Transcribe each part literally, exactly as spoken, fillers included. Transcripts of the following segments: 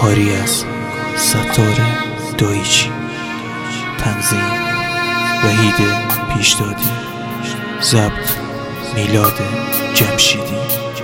کاری از ستاره دایچی، تنظیم وحید پیشدادی، ضبط میلاد جمشیدی.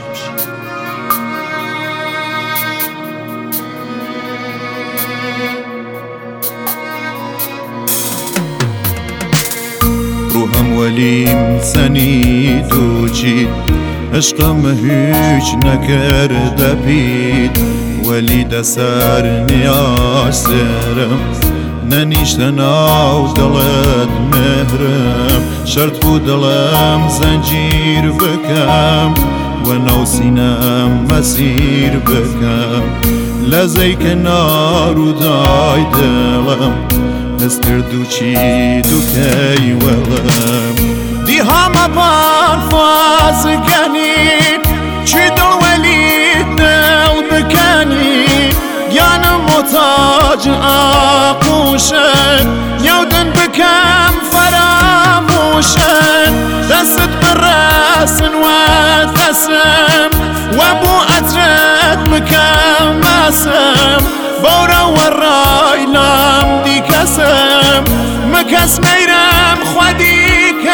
روحم ولیم سنید و چید، عشقم هیچ نکرده بید، ولی دسر نیاسرم ننیشته ناو دلت مهرم. شرط بود دلم زنجیر بکم و نو سینم مسیر بکم. لزی کنار و دای دلم حس کرد و چید و کی ولم. دی همه بان فاز کنید چی دل ولی دل بکنید، یعنی محتاج آقوشن یودن بکم فراموشن. دست برسن و تسم و بو عطرت بکم مسم، بورا و رایلم دی کسم مکس میرم خودی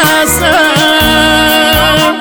کسم.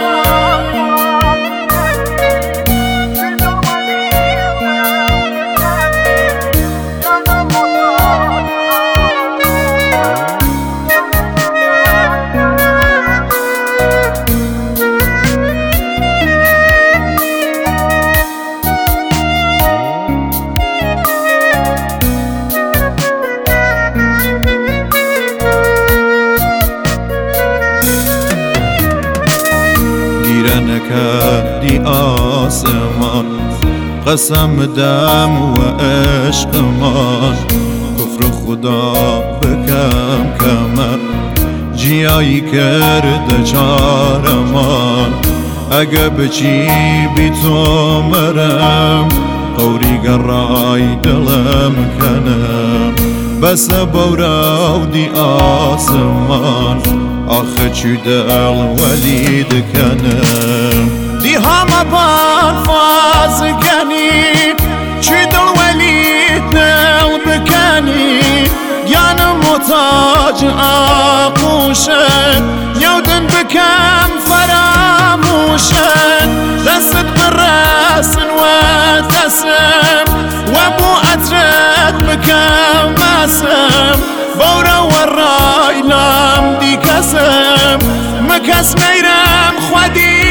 نکردی آسمان قسم دم و عشقمان، کفر خدا بکم کمه جیایی کرده چارمان. اگه بچی بی تو مرم قوری گرای دلم کنم، بس بورا و دی آسمان آخه چی دل ولید کنم. دی همه بان فاز کنید چی دل ولید دل بکنید، یعنی محتاج آقوشن یودن بکم فراموشن. دست برسن و تسم و بو عطرت بکم مسم، بورا و رایلم دی کسم مکس میرم خودی